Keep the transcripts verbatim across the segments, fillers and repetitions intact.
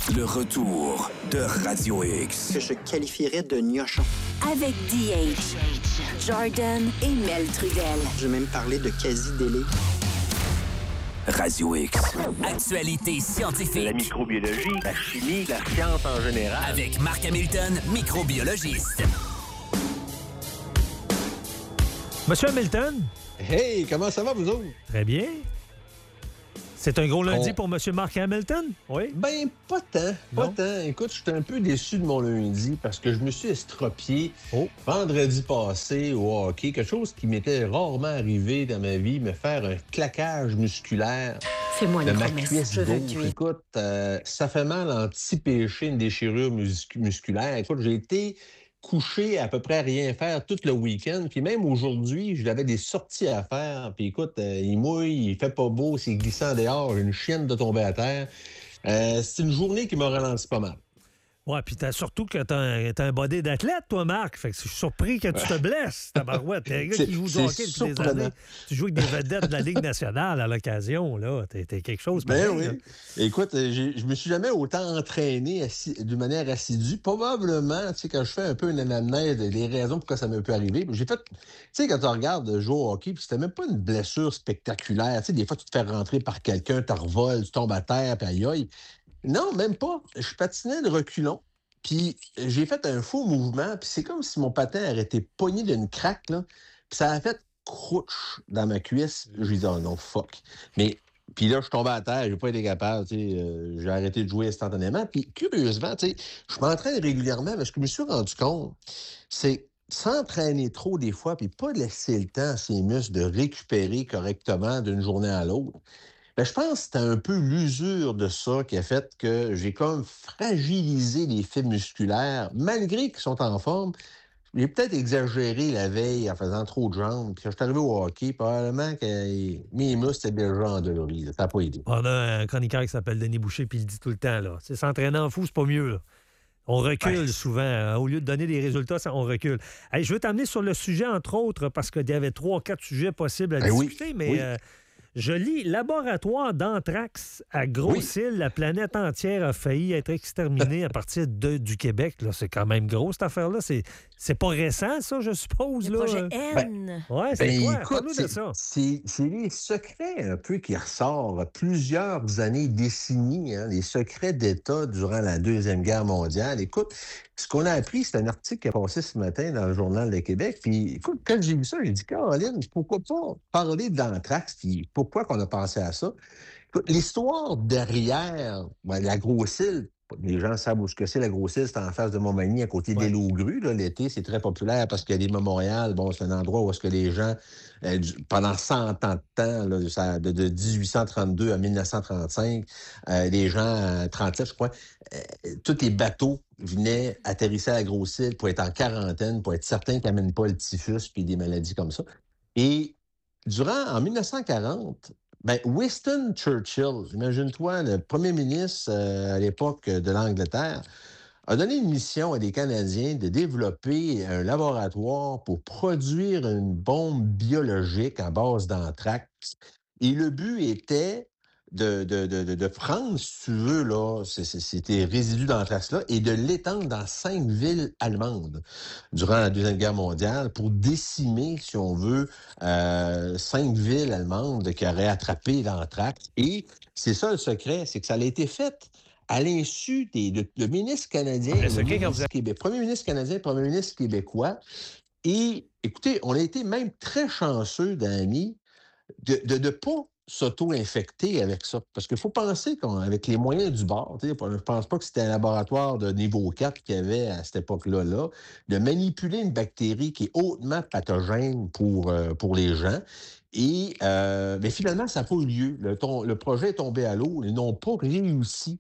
Le retour de Radio X. Que je qualifierais de gnochon. Avec D H, Jordan et Mel Trudel. Je vais même parler de quasi-délai. Radio X. Actualité scientifique. La microbiologie, la chimie, la science en général. Avec Marc Hamilton, microbiologiste. Monsieur Hamilton. Hey, comment ça va, vous autres? Très bien. C'est un gros lundi On... pour Monsieur Marc Hamilton? Oui. Ben, pas tant. Pas non? tant. Écoute, j'étais un peu déçu de mon lundi parce que je me suis estropié oh. vendredi passé au hockey. Quelque chose qui m'était rarement arrivé dans ma vie, me faire un claquage musculaire. Fais-moi une de ma promesse, cuisse je veux gauche. tuer. Écoute, euh, ça fait mal anti-péché, une déchirure mus- musculaire. Écoute, j'ai été couché à peu près à rien faire tout le week-end. Puis même aujourd'hui, j'avais des sorties à faire. Puis écoute, euh, il mouille, il fait pas beau, c'est glissant dehors, j'ai une chienne de tomber à terre. Euh, c'est une journée qui m'a ralenti pas mal. Ouais, puis t'as surtout que t'as un, t'as un body d'athlète, toi, Marc. Fait que je suis surpris que tu te blesses, tabarouette. T'es un gars qui joue du hockey depuis des années. Tu joues avec des vedettes de la Ligue nationale à l'occasion, là. T'es, t'es quelque chose. Ben pareil, oui. Là. Écoute, j'ai, je me suis jamais autant entraîné assi- d'une manière assidue. Probablement, tu sais, quand je fais un peu une anamnèse des raisons pourquoi ça me peut arriver. J'ai fait, tu sais, quand tu regardes jouer au hockey, puis c'était même pas une blessure spectaculaire. Tu sais, des fois, tu te fais rentrer par quelqu'un, tu revoles, tu tombes à terre, puis aïe aïe. Non, même pas. Je patinais de reculons. Puis j'ai fait un faux mouvement, puis c'est comme si mon patin aurait été pogné d'une craque, là. Puis ça a fait crouche dans ma cuisse. J'ai dit, oh non, fuck. Mais, puis là, je suis tombé à terre, j'ai pas été capable, tu sais. Euh, j'ai arrêté de jouer instantanément. Puis curieusement, tu sais, je m'entraîne régulièrement, mais ce que je me suis rendu compte, c'est s'entraîner trop des fois, puis pas laisser le temps à ses muscles de récupérer correctement d'une journée à l'autre. Ben, je pense que c'était un peu l'usure de ça qui a fait que j'ai comme fragilisé les fibres musculaires, malgré qu'ils sont en forme. J'ai peut-être exagéré la veille en faisant trop de jambes. Puis quand je suis arrivé au hockey, probablement que mes muscles étaient déjà endoloris. Ça n'a pas aidé. On a un chroniqueur qui s'appelle Denis Boucher, puis il le dit tout le temps, là. C'est s'entraîner en fou, c'est pas mieux, là. On recule ouais. souvent. Hein. Au lieu de donner des résultats, ça, on recule. Hey, je veux t'amener sur le sujet, entre autres, parce qu'il y avait trois, quatre sujets possibles à ben discuter, oui. mais... Oui. Euh, Je lis, laboratoire d'anthrax à Grosse-Île, oui. La planète entière a failli être exterminée à partir de, du Québec. Là, c'est quand même gros, cette affaire-là. C'est, c'est pas récent, ça, je suppose. Le là. projet N. Ben, ouais, c'est ben, quoi? Écoute, Parle-nous c'est, de ça. C'est, c'est les secrets un peu qui ressortent plusieurs années, décennies, hein, les secrets d'État durant la Deuxième Guerre mondiale. Écoute, ce qu'on a appris, c'est un article qui est passé ce matin dans le Journal de Québec. Puis, écoute, quand j'ai vu ça, j'ai dit, Caroline, pourquoi pas parler d'anthrax? Puis, pourquoi qu'on a pensé à ça? Écoute, l'histoire derrière ben, la Grosse-Île, les gens savent où c'est la Grosse-Île, c'est en face de Montmagny, à côté ouais. des Loups-Grues. Là, l'été, c'est très populaire parce qu'il y a des mémorials. Bon, c'est un endroit où est-ce que les gens, euh, du, pendant cent ans de temps, là, ça, de, de dix-huit cent trente-deux à mille neuf cent trente-cinq, euh, les gens, euh, trente-sept, je crois, euh, tous les bateaux venaient atterrisser à la Grosse-Île pour être en quarantaine, pour être certain qu'ils n'amènent pas le typhus puis des maladies comme ça. Et durant, en mille neuf cent quarante, ben, Winston Churchill, imagine-toi, le premier ministre euh, à l'époque de l'Angleterre, a donné une mission à des Canadiens de développer un laboratoire pour produire une bombe biologique à base d'anthrax. Et le but était de, de, de, de prendre, si tu veux, là, ces résidus d'anthrax-là et de l'étendre dans cinq villes allemandes durant la Deuxième Guerre mondiale pour décimer, si on veut, euh, cinq villes allemandes qui auraient attrapé l'anthrax. Et c'est ça le secret, c'est que ça a été fait à l'insu des de, de ministres canadiens, le ministre Québec, premier ministre canadien, premier ministre québécois. Et écoutez, on a été même très chanceux, d'amis, de ne de, de pas s'auto-infecter avec ça. Parce qu'il faut penser qu'avec les moyens du bord, je ne pense pas que c'était un laboratoire de niveau quatre qu'il y avait à cette époque-là, là, de manipuler une bactérie qui est hautement pathogène pour, euh, pour les gens. Et euh, mais finalement, ça n'a pas eu lieu. Le, ton, le projet est tombé à l'eau. Ils n'ont pas réussi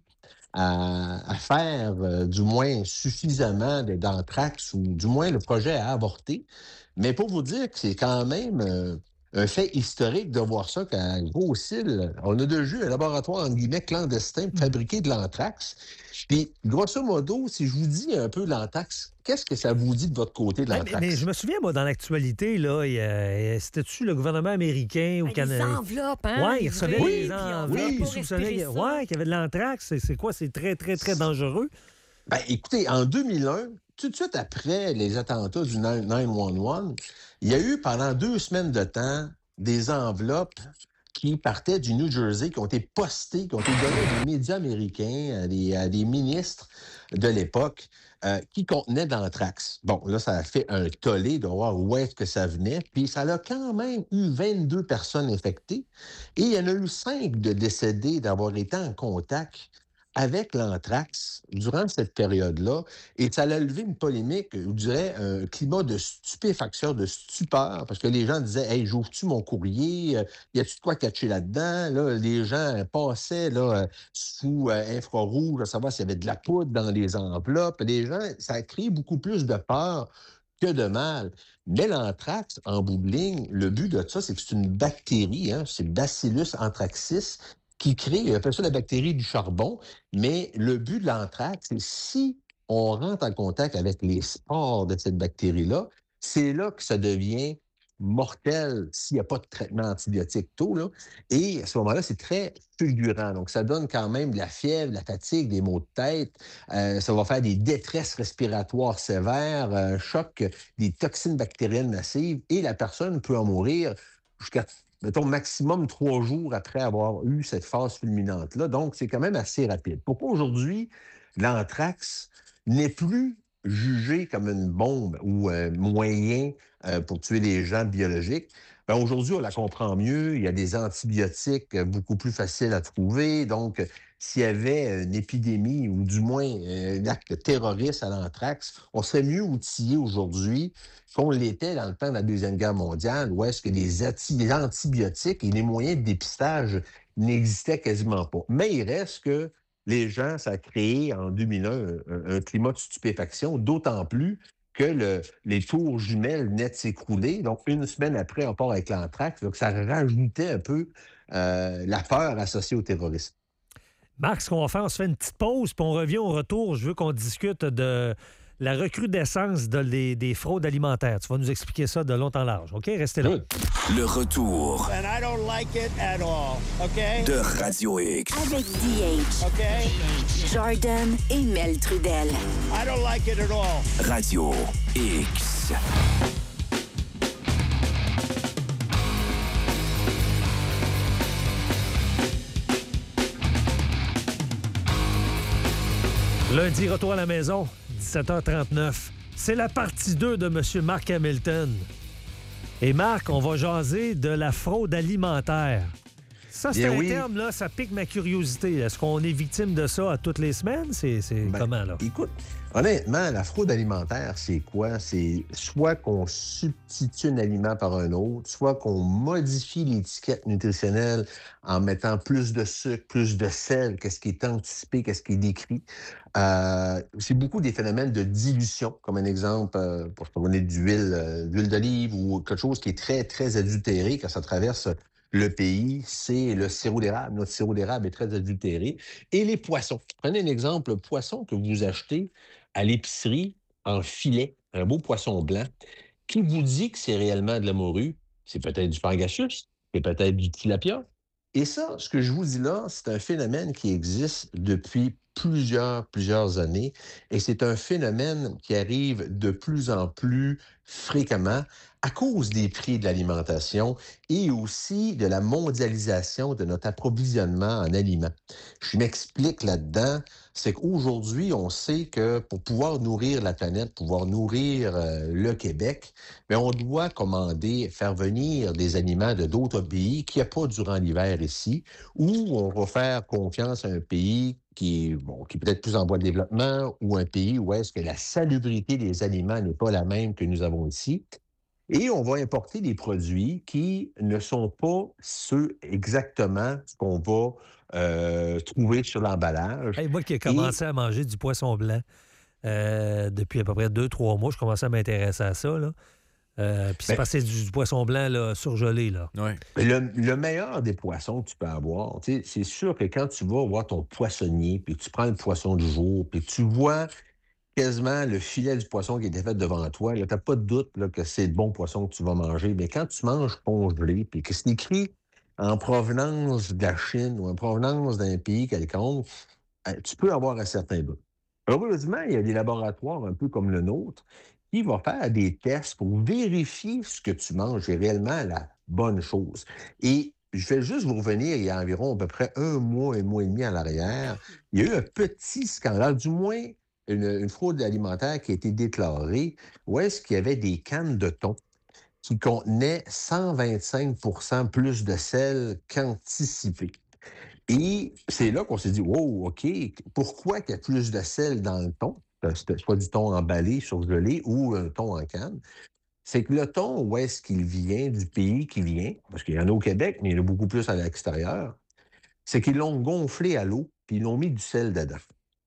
à, à faire euh, du moins suffisamment d'anthrax, ou du moins le projet a avorté. Mais pour vous dire que c'est quand même... Euh, un fait historique de voir ça qu'à Gros-Île, on a déjà eu un laboratoire, en guillemets, clandestin pour fabriquer de l'anthrax. Puis, grosso modo, si je vous dis un peu l'anthrax, qu'est-ce que ça vous dit de votre côté de Ouais, l'anthrax? mais, mais je me souviens, moi, dans l'actualité, là, il y a- c'était-tu le gouvernement américain ou Ben, canadien? les enveloppes, hein? Oui, il recevait livrées, des puis on enveloppes. voulait oui, pas il soupçonnait respirer qu'il- ça. ouais, qu'il y avait de l'anthrax. C'est, c'est quoi? C'est très, très, très dangereux. Ben, écoutez, en deux mille un, tout de suite après les attentats du neuf un un, il y a eu pendant deux semaines de temps des enveloppes qui partaient du New Jersey, qui ont été postées, qui ont été données à des médias américains, à des, à des ministres de l'époque, euh, qui contenaient de l'anthrax. Bon, là, ça a fait un tollé de voir où est-ce que ça venait, puis ça a quand même eu vingt-deux personnes infectées, et il y en a eu cinq de décédés d'avoir été en contact avec l'anthrax durant cette période-là, et ça a levé une polémique, je dirais, un climat de stupéfaction, de stupeur, parce que les gens disaient « Hey, j'ouvre-tu mon courrier? Y a-tu de quoi cacher là-dedans? » Là, les gens passaient là, sous euh, infrarouge à savoir s'il y avait de la poudre dans les enveloppes. Les gens, ça a créé beaucoup plus de peur que de mal. Mais l'anthrax, en bout de ligne, le but de ça, c'est que c'est une bactérie, hein, c'est Bacillus anthracis, qui crée, il appelle ça la bactérie du charbon, mais le but de l'anthrax, c'est si on rentre en contact avec les spores de cette bactérie-là, c'est là que ça devient mortel s'il n'y a pas de traitement antibiotique tôt, là. Et à ce moment-là, c'est très fulgurant. Donc, ça donne quand même de la fièvre, de la fatigue, des maux de tête. Euh, ça va faire des détresses respiratoires sévères, un choc, des toxines bactériennes massives, et la personne peut en mourir jusqu'à mettons, maximum trois jours après avoir eu cette phase fulminante-là. Donc, c'est quand même assez rapide. Pourquoi aujourd'hui, l'anthrax n'est plus jugé comme une bombe ou un moyen euh, pour tuer les gens biologiques? Bien, aujourd'hui, on la comprend mieux. Il y a des antibiotiques beaucoup plus faciles à trouver. Donc, s'il y avait une épidémie ou du moins un acte terroriste à l'anthrax, on serait mieux outillé aujourd'hui qu'on l'était dans le temps de la Deuxième Guerre mondiale, où est-ce que les, ati- les antibiotiques et les moyens de dépistage n'existaient quasiment pas. Mais il reste que les gens, ça a créé en deux mille un un, un climat de stupéfaction, d'autant plus que le, les tours jumelles venaient de s'écrouler. Donc, une semaine après, on part avec l'anthrax. Donc, ça rajoutait un peu euh, la peur associée au terrorisme. Marc, ce qu'on va faire, on se fait une petite pause, puis on revient au retour. Je veux qu'on discute de la recrudescence de les- des fraudes alimentaires. Tu vas nous expliquer ça de long en large. OK? Restez là. Good. Le retour And I don't like it at all, okay? de Radio X. Avec D H, Okay? Jordan et Mel Trudel. I don't like it at all. Radio X. Lundi, retour à la maison, dix-sept heures trente-neuf. C'est la partie deux de M. Marc Hamilton. Et Marc, on va jaser de la fraude alimentaire. Ça, c'est Bien un oui. terme, là, ça pique ma curiosité. Est-ce qu'on est victime de ça à toutes les semaines? C'est, c'est Ben, comment, là? Écoute, honnêtement, la fraude alimentaire, c'est quoi? C'est soit qu'on substitue un aliment par un autre, soit qu'on modifie l'étiquette nutritionnelle en mettant plus de sucre, plus de sel, qu'est-ce qui est anticipé, qu'est-ce qui est décrit. Euh, c'est beaucoup des phénomènes de dilution, comme un exemple, euh, pour parler d'huile, euh, d'huile d'olive ou quelque chose qui est très, très adultéré quand ça traverse le pays, c'est le sirop d'érable. Notre sirop d'érable est très adultéré. Et les poissons. Prenez un exemple, le poisson que vous achetez à l'épicerie en filet, un beau poisson blanc, qui vous dit que c'est réellement de la morue? C'est peut-être du pangasius, c'est peut-être du tilapia. Et ça, ce que je vous dis là, c'est un phénomène qui existe depuis plusieurs, plusieurs années. Et c'est un phénomène qui arrive de plus en plus fréquemment à cause des prix de l'alimentation et aussi de la mondialisation de notre approvisionnement en aliments. Je m'explique là-dedans, c'est qu'aujourd'hui, on sait que pour pouvoir nourrir la planète, pouvoir nourrir euh, le Québec, bien, on doit commander, faire venir des aliments de d'autres pays qu'il n'y a pas durant l'hiver ici, ou on va faire confiance à un pays qui est, bon, qui est peut-être plus en voie de développement, ou un pays où est-ce que la salubrité des aliments n'est pas la même que nous avons ici. Et on va importer des produits qui ne sont pas ceux exactement qu'on va euh, trouver sur l'emballage. Hey, moi qui ai commencé Et... à manger du poisson blanc euh, depuis à peu près deux, trois mois, je commençais à m'intéresser à ça, là. Euh, puis c'est Ben- parce que c'est du, du poisson blanc là, surgelé. Là. Ouais. Mais Le, le meilleur des poissons que tu peux avoir, tu sais, c'est sûr que quand tu vas voir ton poissonnier, puis que tu prends le poisson du jour, puis que tu vois quasiment le filet du poisson qui était fait devant toi, tu n'as pas de doute là, que c'est le bon poisson que tu vas manger. Mais quand tu manges congelé, puis que c'est écrit en provenance de la Chine ou en provenance d'un pays quelconque, euh, tu peux avoir un certain doute. Heureusement, il y a des laboratoires un peu comme le nôtre qui vont faire des tests pour vérifier ce que tu manges est réellement la bonne chose. Et je vais juste vous revenir, il y a environ à peu près un mois, un mois et demi en arrière, il y a eu un petit scandale, du moins une, une fraude alimentaire qui a été déclarée, où est-ce qu'il y avait des cannes de thon qui contenaient cent vingt-cinq pour cent plus de sel qu'anticipé. Et c'est là qu'on s'est dit, wow, OK, pourquoi il y a plus de sel dans le thon? Soit du thon emballé, surgelé ou un thon en canne? C'est que le thon, où est-ce qu'il vient, du pays qui vient, parce qu'il y en a au Québec, mais il y en a beaucoup plus à l'extérieur, c'est qu'ils l'ont gonflé à l'eau, puis ils l'ont mis du sel dedans.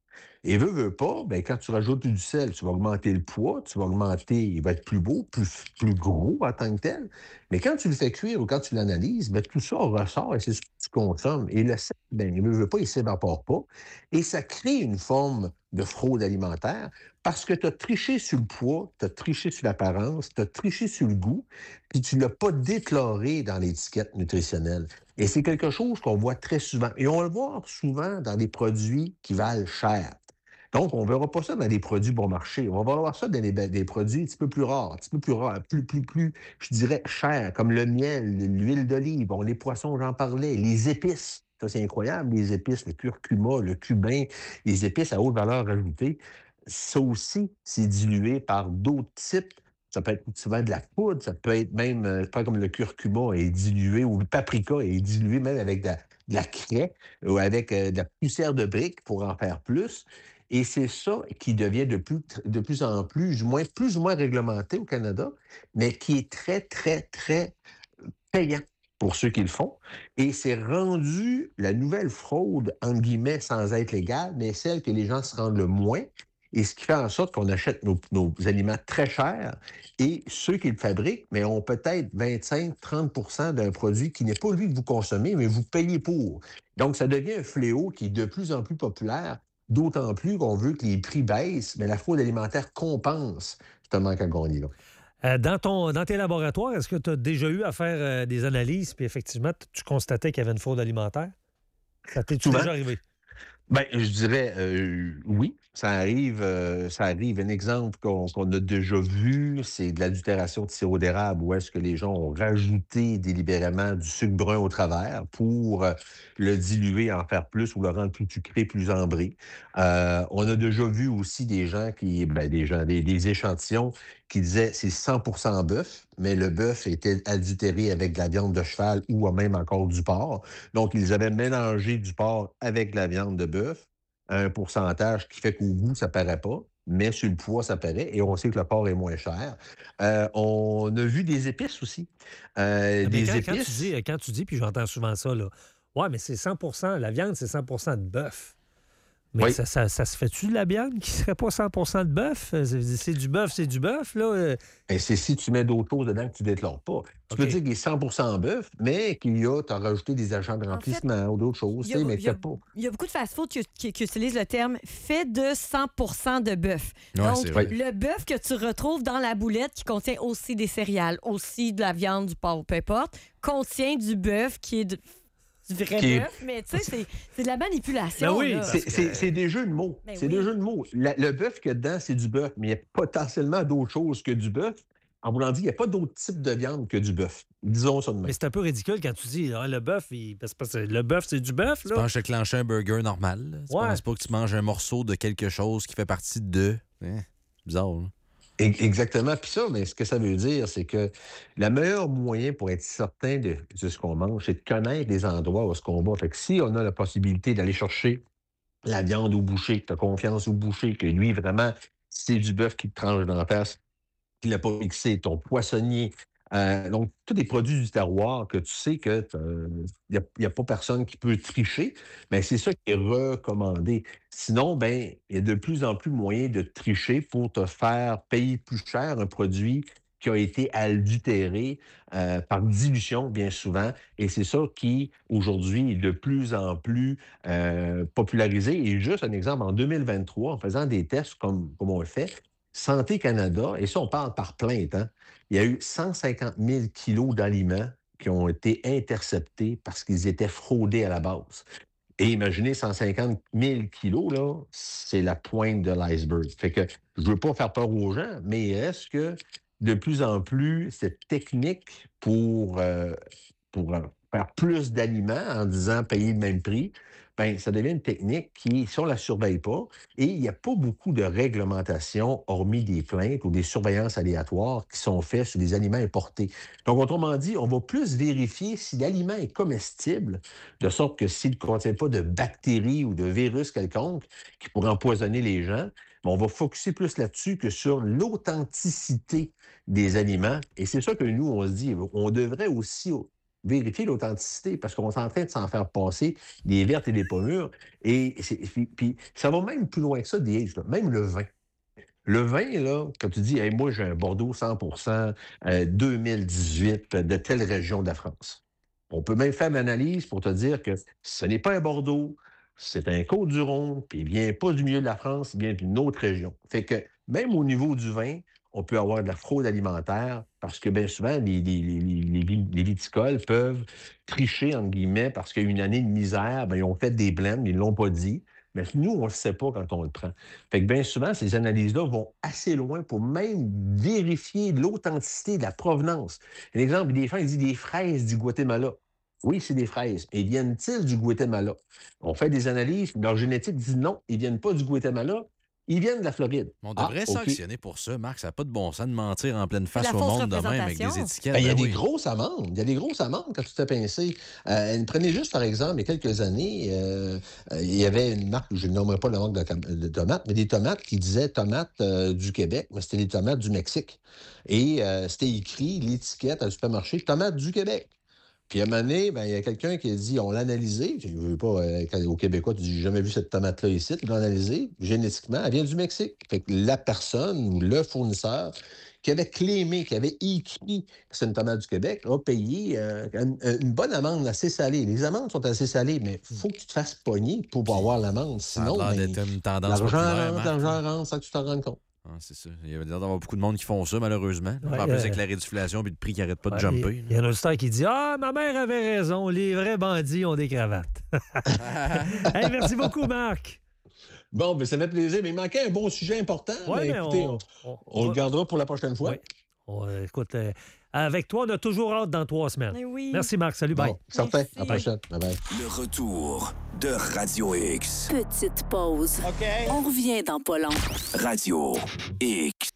Et veut, veut pas, bien, quand tu rajoutes du sel, tu vas augmenter le poids, tu vas augmenter, il va être plus beau, plus, plus gros en tant que tel. Mais quand tu le fais cuire ou quand tu l'analyses, bien, tout ça ressort et c'est ce que tu consommes. Et le sel, bien, il veut, veut pas, il ne s'évapore pas. Et ça crée une forme de fraude alimentaire parce que tu as triché sur le poids, tu as triché sur l'apparence, tu as triché sur le goût, puis tu ne l'as pas déclaré dans l'étiquette nutritionnelle. Et c'est quelque chose qu'on voit très souvent. Et on va le voir souvent dans des produits qui valent cher. Donc, on ne verra pas ça dans des produits bon marché. On va voir ça dans des, des produits un petit peu plus rares, un petit peu plus rares, plus, plus, plus, je dirais, chers, comme le miel, l'huile d'olive, bon, les poissons, j'en parlais, les épices. Ça, c'est incroyable, les épices, le curcuma, le cumin, les épices à haute valeur ajoutée. Ça aussi, c'est dilué par d'autres types. Ça peut être souvent de la poudre, ça peut être même, euh, pas comme le curcuma est dilué, ou le paprika est dilué même avec de la, de la craie ou avec euh, de la poussière de brique pour en faire plus. Et c'est ça qui devient de plus, de plus en plus, du moins, plus ou moins réglementé au Canada, mais qui est très, très, très payant pour ceux qui le font. Et c'est rendu la nouvelle fraude, entre guillemets, sans être légale, mais celle que les gens se rendent le moins. Et ce qui fait en sorte qu'on achète nos, nos aliments très chers et ceux qui le fabriquent, mais ont peut-être vingt-cinq à trente pour cent d'un produit qui n'est pas lui que vous consommez, mais vous payez pour. Donc, ça devient un fléau qui est de plus en plus populaire, d'autant plus qu'on veut que les prix baissent, mais la fraude alimentaire compense ce manque à gagner-là. Euh, dans, ton, dans tes laboratoires, est-ce que tu as déjà eu à faire euh, des analyses, puis effectivement, tu constatais qu'il y avait une fraude alimentaire? Ça t'est Souvent. déjà arrivé? Bien, je dirais euh, oui, ça arrive. Euh, ça arrive. Un exemple qu'on, qu'on a déjà vu, c'est de l'adultération de sirop d'érable, où est-ce que les gens ont rajouté délibérément du sucre brun au travers pour euh, le diluer, en faire plus ou le rendre plus sucré, plus ambré. Euh, on a déjà vu aussi des gens qui, ben, des gens, des, des échantillons qui disaient c'est cent pour cent bœuf, mais le bœuf était adultéré avec de la viande de cheval ou même encore du porc. Donc, ils avaient mélangé du porc avec de la viande de bœuf, à un pourcentage qui fait qu'au goût, ça ne paraît pas, mais sur le poids, ça paraît, et on sait que le porc est moins cher. Euh, on a vu des épices aussi. Euh, Mais des quand, épices... quand tu dis, quand tu dis, puis j'entends souvent ça, là, ouais, mais c'est cent pour cent, la viande, c'est cent pour cent de bœuf. Mais Oui. ça, ça, ça se fait-tu de la viande qui serait pas cent pour cent de bœuf? C'est, c'est du bœuf, c'est du bœuf, là. Et c'est si tu mets d'autres choses dedans que tu ne déclores pas. Tu OK. peux dire qu'il est cent pour cent bœuf, mais qu'il y a, tu as rajouté des agents de remplissement ou d'autres choses, Il y, tu sais, a, mais il, y tu a, n'as pas. il y a beaucoup de fast-food qui, qui, qui utilisent le terme « fait de cent pour cent de bœuf ». Ouais, Donc, c'est vrai. le bœuf que tu retrouves dans la boulette, qui contient aussi des céréales, aussi de la viande, du porc, peu importe, contient du bœuf qui est de- du vrai Qui est- bœuf, mais tu sais, c'est, c'est de la manipulation. Ben oui, là. C'est, c'est- c'est des jeux de mots. Ben c'est oui. des jeux de mots. La- le bœuf qu'il y a dedans, c'est du bœuf, mais il y a potentiellement d'autres choses que du bœuf. En voulant dire, il n'y a pas d'autre type de viande que du bœuf. Disons ça de même. Mais c'est un peu ridicule quand tu dis ah, le bœuf, il... parce que c'est- le bœuf, c'est du bœuf, Tu là. penses clencher un burger normal. là. Tu Ouais. penses pas que tu manges un morceau de quelque chose qui fait partie de... Hein, c'est bizarre, là. E- Exactement. Puis ça, mais ce que ça veut dire, c'est que le meilleur moyen pour être certain de, de ce qu'on mange, c'est de connaître les endroits où est-ce qu'on va. Fait que si on a la possibilité d'aller chercher la viande au boucher, que tu as confiance au boucher, que lui, vraiment, c'est du bœuf qui te tranche dans la face, qu'il n'a pas mixé, ton poissonnier. Euh, donc, tous les produits du terroir que tu sais qu'il n'y a, y a pas personne qui peut tricher, mais c'est ça qui est recommandé. Sinon, ben, il y a de plus en plus moyen de tricher pour te faire payer plus cher un produit qui a été adultéré euh, par dilution, bien souvent. Et c'est ça qui, aujourd'hui, est de plus en plus euh, popularisé. Et juste un exemple, en deux mille vingt-trois, en faisant des tests comme, comme on le fait, Santé Canada, et ça, on parle par plainte, hein, il y a eu cent cinquante mille kilos d'aliments qui ont été interceptés parce qu'ils étaient fraudés à la base. Et imaginez cent cinquante mille kilos, là, c'est la pointe de l'iceberg. Fait que je veux pas faire peur aux gens, mais est-ce que de plus en plus, cette technique pour, euh, pour euh, faire plus d'aliments en disant payer le même prix, ben ça devient une technique qui, si on ne la surveille pas, et il n'y a pas beaucoup de réglementation, hormis des plaintes ou des surveillances aléatoires qui sont faites sur des aliments importés. Donc, autrement dit, on va plus vérifier si l'aliment est comestible, de sorte que s'il ne contient pas de bactéries ou de virus quelconque qui pourraient empoisonner les gens, mais on va focusser plus là-dessus que sur l'authenticité des aliments. Et c'est ça que nous, on se dit, on devrait aussi vérifier l'authenticité parce qu'on est en train de s'en faire passer des vertes et des pas mûres. Et puis, ça va même plus loin que ça, des là. Même le vin. Le vin, là, quand tu dis hey, « moi, j'ai un Bordeaux cent pour cent euh, deux mille dix-huit de telle région de la France », on peut même faire une analyse pour te dire que ce n'est pas un Bordeaux, c'est un Côte-du-Rhône, puis il ne vient pas du milieu de la France, il vient d'une autre région. Fait que même au niveau du vin, on peut avoir de la fraude alimentaire parce que bien souvent, les, les, les, les, les viticoles peuvent tricher, entre guillemets, parce qu'il y a une année de misère, bien, ils ont fait des blends, ils ne l'ont pas dit. Mais nous, on ne le sait pas quand on le prend. Fait que bien souvent, ces analyses-là vont assez loin pour même vérifier l'authenticité de la provenance. Un exemple, des gens ils disent des fraises du Guatemala. Oui, c'est des fraises. Mais viennent-ils du Guatemala? On fait des analyses, leur génétique dit non, ils ne viennent pas du Guatemala. Ils viennent de la Floride. On devrait ah, sanctionner okay. pour ça, Marc. Ça n'a pas de bon sens de mentir en pleine face au fausse monde de même avec des étiquettes. Ben, il y a ben des oui. grosses amendes. Il y a des grosses amendes quand tu te fais pincer. Euh, prenez juste, par exemple, il y a quelques années, euh, euh, il y avait une marque, je ne nommerai pas la marque de, de tomates, mais des tomates qui disaient tomates euh, du Québec, mais c'était des tomates du Mexique. Et euh, c'était écrit, l'étiquette à le supermarché, tomates du Québec. Puis à un moment donné, ben, il y a quelqu'un qui a dit, on l'a analysé. Je ne veux pas, euh, au Québécois, tu dis, j'ai jamais vu cette tomate-là ici. Ils l'ont analysé, génétiquement, elle vient du Mexique. Fait que la personne ou le fournisseur qui avait clémé, qui avait écrit que c'est une tomate du Québec, a payé euh, une, une bonne amende assez salée. Les amendes sont assez salées, mais il faut que tu te fasses pogner pour pouvoir avoir l'amende. Sinon, ça a l'air ben, d'être une tendance l'argent populaire, rentre, l'argent rentre sans que tu t'en rendes compte. Ah, c'est ça. Il y a l'air d'avoir beaucoup de monde qui font ça, malheureusement. Ouais, en plus, euh... avec la réduflation et le prix qui n'arrête pas de ouais, jumper. Il y a un auditeur qui dit « Ah, ma mère avait raison, les vrais bandits ont des cravates. » Hey, merci beaucoup, Marc. Bon, ben, ça fait plaisir, mais il manquait un bon sujet important. Ouais, mais mais écoutez, on, on, on, on, on le gardera pour la prochaine fois. Oui. On, écoute, euh, avec toi, on a toujours hâte dans trois semaines. Mais oui. Merci, Marc. Salut, bye. Bon, certain. À la prochaine. Bye bye. Le retour de Radio X. Petite pause. OK. On revient dans pas long. Radio X.